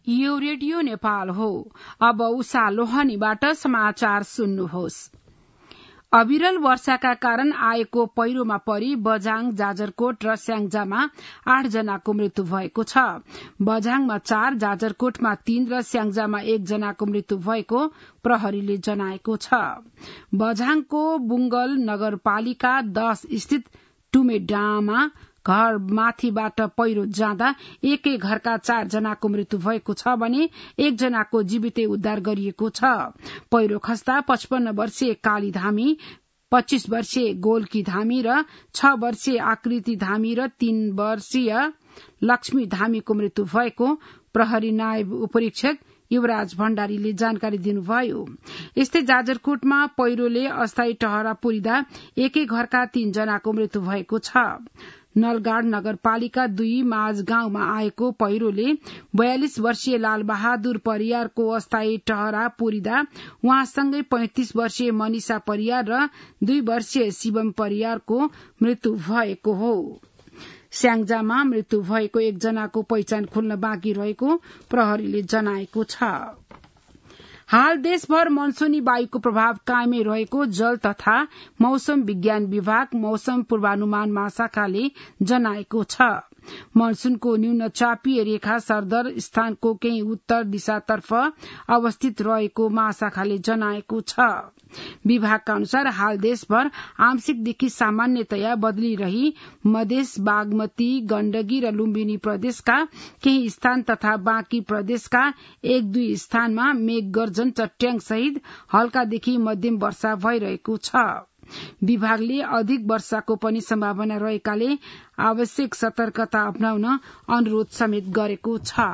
यो रेडियो नेपाल हो। अब उषा लोहनीबाट समाचार सुन्नुहोस्। अविरल वर्षाका कारण आएको पहिरोमा परी बझाङ, जाजरकोट र स्याङ्जामा 8 जनाको मृत्यु भएको छ। बझाङमा 4, जाजरकोटमा 3 र स्याङ्जामा 1 जनाको मृत्यु भएको प्रहरीले जनाएको छ। बझाङको बुङ्गल नगरपालिका 10 स्थित टुमेडामा घर माथिबाट पहिरो जाँदा एकै घरका 4 जनाको मृत्यु भएको छ भने 1 जनाको जीवितै उद्धार गरिएको छ। पहिरो खस्दा 55 वर्षीय काली धामी, 25 वर्षीय गोलकी धामी र 6 वर्षीय आकृति धामी र 3 वर्षीय लक्ष्मी धामीको मृत्यु भएको प्रहरी नायब उपरीक्षक युवराज भण्डारीले जानकारी दिनुभयो। यस्तै जाजरकोटमा पहिरोले अस्थायी टहरा पुरिदा एकै घरका 3 जनाको मृत्यु भएको छ। नलगाड नगरपालिका 2 माझ गाउँमा आएको पहिरोले 42 वर्षीय लालबहादुर परियारको अस्थायी टहरा पुरिदा उहाँसँगै 35 वर्षीय मनिषा परियार र 2 वर्षीय शिवम परियारको मृत्यु भएको हो। स्याङ्जामा मृत्यु भएको 1 जनाको पहिचान खुल्न बाँकी रहेको प्रहरीले जनाएको छ। हाल देशभर मनसूनी वायुको प्रभाव कायमै रहेको जल तथा मौसम विज्ञान विभाग मौसम पूर्वानुमान महाशाखाले जनाएको छ। मनसूनको न्यून चापीय रेखा सरदर स्थानको केही उत्तर दिशातर्फ अवस्थित रहेको महाशाखाले जनाएको छ। विभागका अनुसार हाल देशभर आंशिकदेखि सामान्यतया बदलिरही मधेस, बागमती, गण्डकी र लुम्बिनी प्रदेशका केही स्थान तथा बाँकी प्रदेशका 1-2 स्थानमा मेघ गर्जन, चट्याङ सहित हल्कादेखि मध्यम वर्षा भइरहेको छ। विभागले अधिक वर्षाको पनि सम्भावना रहेकाले आवश्यक सतर्कता अपनाउन अनुरोध समेत गरेको छ।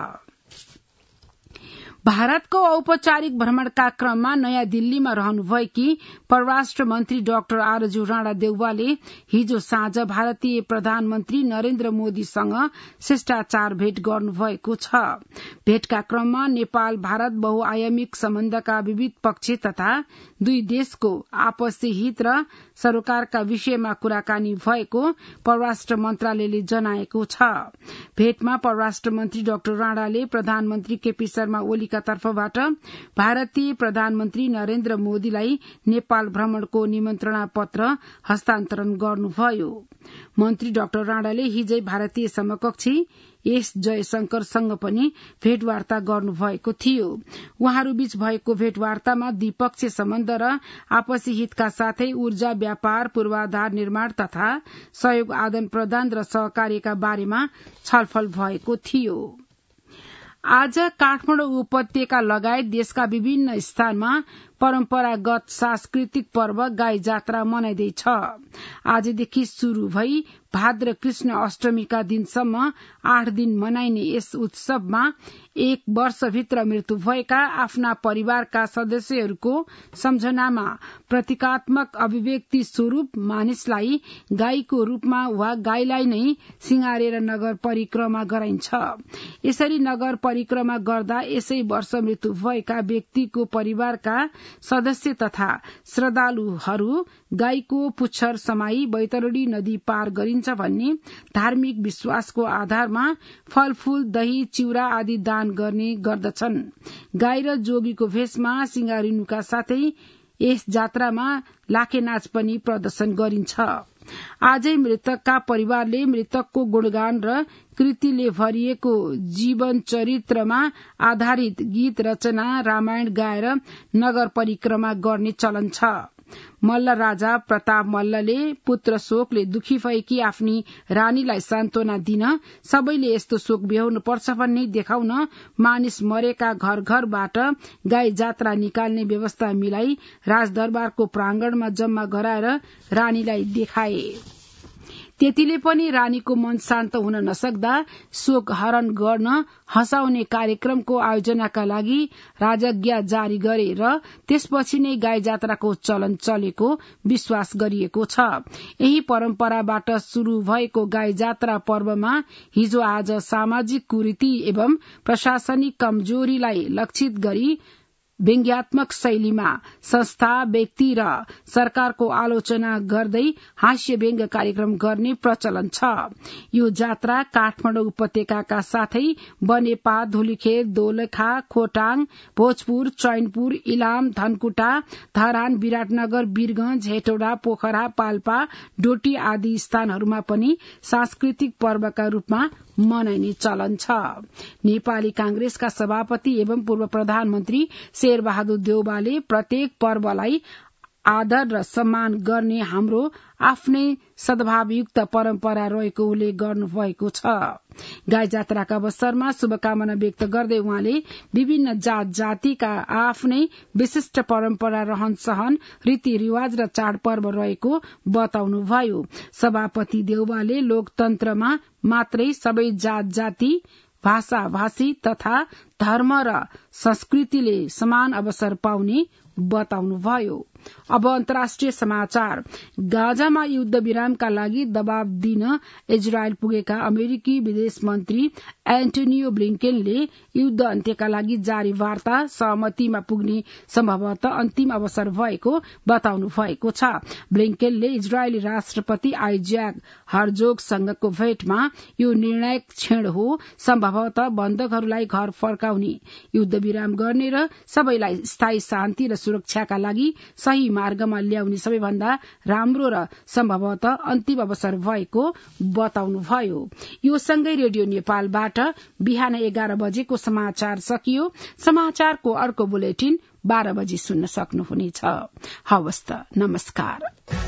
भारतको औपचारिक भ्रमणका क्रममा नयाँ दिल्लीमा रहनुभएकी परराष्ट्र मन्त्री डाक्टर आरजू राणा देउवाले हिजो साँझ भारतीय प्रधानमन्त्री नरेन्द्र मोदीसँग शिष्टाचार भेट गर्नुभएको छ। भेटका क्रममा नेपाल भारत बहुआयामिक सम्बन्धका विविध पक्ष तथा 2 देशको आपसी हित र सरोकारका विषयमा कुराकानी भएको परराष्ट्र मन्त्रालयले जनाएको छ। भेटमा परराष्ट्र मन्त्री डाक्टर राणाले प्रधानमन्त्री केपी शर्मा ओलीका तर्फबाट भारतीय प्रधानमन्त्री नरेन्द्र मोदीलाई नेपाल भ्रमणको निमन्त्रणा पत्र हस्तान्तरण गर्नुभयो। मन्त्री डाक्टर राणाले हिजै भारतीय समकक्षी एस जयशंकरसँग पनि भेटवार्ता गर्नुभएको थियो। उहाँहरूबीच भएको भेटवार्तामा द्विपक्षीय सम्बन्ध र आपसी हितका साथै ऊर्जा, व्यापार, पूर्वाधार निर्माण तथा सहयोग आदान प्रदान र सहकार्यका बारेमा छलफल भएको थियो। आज काठमाडौँ उपत्यका लगायत देशका विभिन्न स्थानमा परम्परागत सांस्कृतिक पर्व गाई जात्रा मनाइँदैछ। आजदेखि शुरू भई भाद्र कृष्ण अष्टमीका दिनसम्म 8 दिन मनाइने यस उत्सवमा 1 वर्षभित्र मृत्यु भएका आफ्ना परिवारका सदस्यहरूको सम्झनामा प्रतीकात्मक अभिव्यक्ति स्वरूप मानिसलाई गाईको रूपमा वा गाईलाई नै सिंगारेर नगर परिक्रमा गराइन्छ। यसरी नगर परिक्रमा गर्दा यसै वर्ष मृत्यु भएका व्यक्तिको परिवारका सदस्य तथा श्रद्धालुहरू गाईको पुच्छर समाई बैतरणी नदी पार गरिन्छ भन्ने धार्मिक विश्वासको आधारमा फलफूल, दही, चिउरा आदि दान गर्ने गर्दछन्। गाई र जोगीको भेषमा सिंगारिनुका साथै यस जात्रामा लाखे नाच पनि प्रदर्शन गरिन्छ। आजै मृतकका परिवारले मृतकको गुणगान र कृतिले भरिएको जीवन चरित्रमा आधारित गीत रचना रामायण गाएर नगर परिक्रमा गर्ने चलन छ। मल्ल राजा प्रताप मल्लले पुत्र शोकले दुखी भएकी आफ्नी रानीलाई सान्त्वना दिन सबैले यस्तो शोक बेहोर्नु पर्छ भन्ने देखाउन मानिस मरेका घर घरबाट गाई जात्रा निकाल्ने व्यवस्था मिलाई राजदरबारको प्रांगणमा जम्मा गराएर रानीलाई देखाए। त्यतिले पनि रानीको मन शान्त हुन नसक्दा शोक हरण गर्न हँसाउने कार्यक्रमको आयोजनाका लागि राजज्ञा जारी गरे र त्यसपछि नै गाई जात्राको चलन चलेको विश्वास गरिएको छ। यही परम्पराबाट शुरू भएको गाई जात्रा पर्वमा हिजो आज सामाजिक कुरीति एवं प्रशासनिक कमजोरीलाई लक्षित गरी व्यङ्ग्यात्मक शैलीमा संस्था, व्यक्ति र सरकारको आलोचना गर्दै हास्य व्यङ्ग्य कार्यक्रम गर्ने प्रचलन छ। यो जात्रा काठमाडौँ उपत्यकाका साथै बनेपा, धुलीखेत, दोलखा, खोटाङ, भोजपुर, चैनपुर, इलाम, धनकुटा, धरान, विराटनगर, वीरगंज, हेटौडा, पोखरा, पाल्पा, डोटी आदि स्थानहरूमा पनि सांस्कृतिक पर्वका रूपमा मनाइने चलन छ। नेपाली कांग्रेसका सभापति एवं पूर्व प्रधानमन्त्री शेरबहादुर देउवाले प्रत्येक पर्वलाई आदर र सम्मान गर्ने हाम्रो आफ्नै सद्भावयुक्त परम्परा रहेकोले गर्नुभएको छ। गाई जात्राका अवसरमा शुभकामना व्यक्त गर्दै उहाँले विभिन्न जात जातिका आफ्नै विशिष्ट परम्परा, रहन सहन, रीतिरिवाज र चाडपर्व रहेको बताउनुभयो। सभापति देउवाले लोकतन्त्रमा मात्रै सबै जात जाति, भाषा भाषी तथा धर्म र संस्कृतिले समान अवसर पाउने बताउनुभयो। अब अन्तर्राष्ट्रिय समाचार। गाजामा युद्ध विरामका लागि दबाव दिन इजरायल पुगेका अमेरिकी विदेश मन्त्री एन्टोनियो ब्लिंकेनले युद्ध अन्त्यका लागि जारी वार्ता सहमतिमा पुग्ने सम्भवतः अन्तिम अवसर भएको बताउनु भएको छ। ब्लिंकेनले इजरायली राष्ट्रपति आइज्याक हर्जोगसँगको भेटमा यो निर्णायक क्षण हो, सम्भवतः बन्धकहरूलाई घर फर्काउने, युद्ध विराम गर्ने र सबैलाई स्थायी शान्ति र सुरक्षाका लागि सही मार्गमा ल्याउने सबैभन्दा राम्रो र सम्भवतः अन्तिम अवसर भएको बताउनुभयो। यो सँगै रेडियो नेपालबाट बिहान 11 बजेको समाचार सकियो। समाचारको अर्को बुलेटिन 12 बजे सुन्न सक्नुहुनेछ। हवस् त, नमस्कार।